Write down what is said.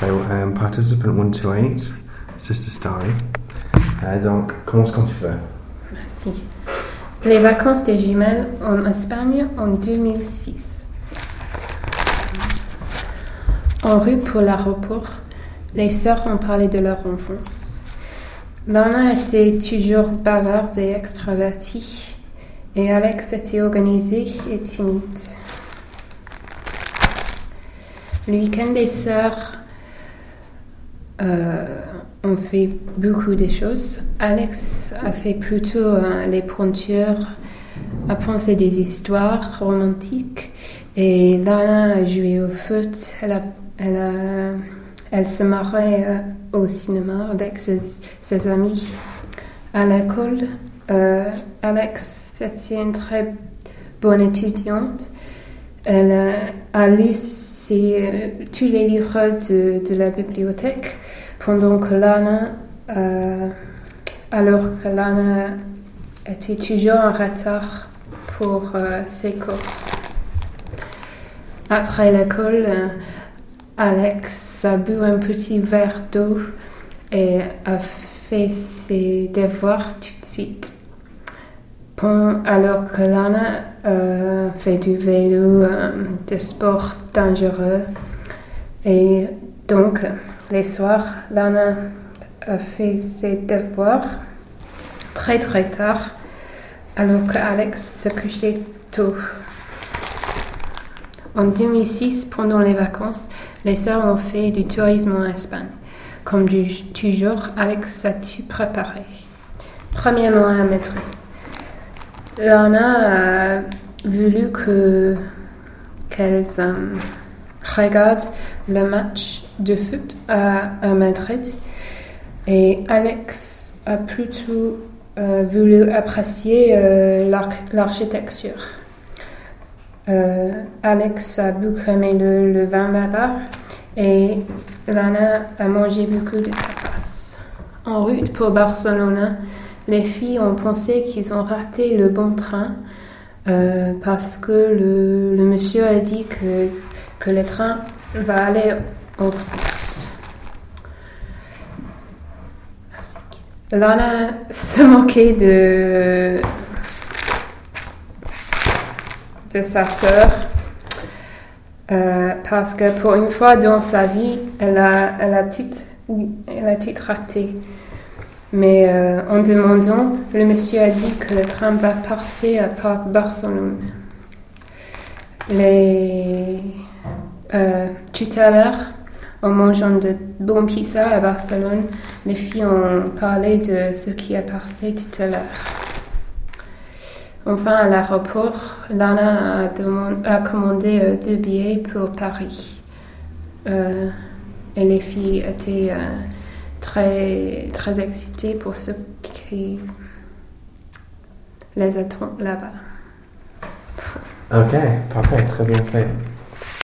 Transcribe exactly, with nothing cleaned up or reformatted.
So, um, participant one two eight, Sister Starry. Euh, donc, commence quand tu veux. Merci. Les vacances des jumelles en Espagne en deux mille six. En route pour l'aéroport, les sœurs ont parlé de leur enfance. Lana était toujours bavarde et extravertie, et Alex était organisé et timide. Le week-end des sœurs euh, ont fait beaucoup de choses. Alex a fait plutôt euh, les pointures, a pensé des histoires romantiques, et Lana a joué au foot. Elle, a, elle, a, elle se marrait euh, au cinéma avec ses, ses amis. À l'école, euh, Alex était une très bonne étudiante. Elle a, a lu ses, euh, tous les livres de, de la bibliothèque pendant que Lana, euh, alors que Lana était toujours en retard pour euh, ses cours. Après l'école, euh, Alex a bu un petit verre d'eau et a fait ses devoirs tout de suite. Bon, alors que Lana euh, fait du vélo, euh, des sports dangereux. Et donc, les soirs, Lana a fait ses devoirs très très tard, alors qu'Alex se couchait tôt. En deux mille six, pendant les vacances, les sœurs ont fait du tourisme en Espagne. Comme toujours, Alex a tout préparé. Premièrement, un métro. Lana a voulu que, qu'elles um, regardent le match de foot à, à Madrid, et Alex a plutôt euh, voulu apprécier euh, l'arch- l'architecture. Euh, Alex a beaucoup aimé le, le vin là-bas, et Lana a mangé beaucoup de tapas. En route pour Barcelone, les filles ont pensé qu'ils ont raté le bon train euh, parce que le, le monsieur a dit que, que le train va aller en France. Lana se moquait de, de sa sœur euh, parce que pour une fois dans sa vie, elle a, elle a, tout, elle a tout raté. Mais euh, en demandant, le monsieur a dit que le train va passer par Barcelone. Les, euh, tout à l'heure, en mangeant de bons pizzas à Barcelone, les filles ont parlé de ce qui a passé tout à l'heure. Enfin, à l'aéroport, Lana a, demandé, a commandé euh, deux billets pour Paris. Euh, et les filles étaient euh, très, très excitées pour ce qui les attend là-bas. Ok, parfait, très bien fait.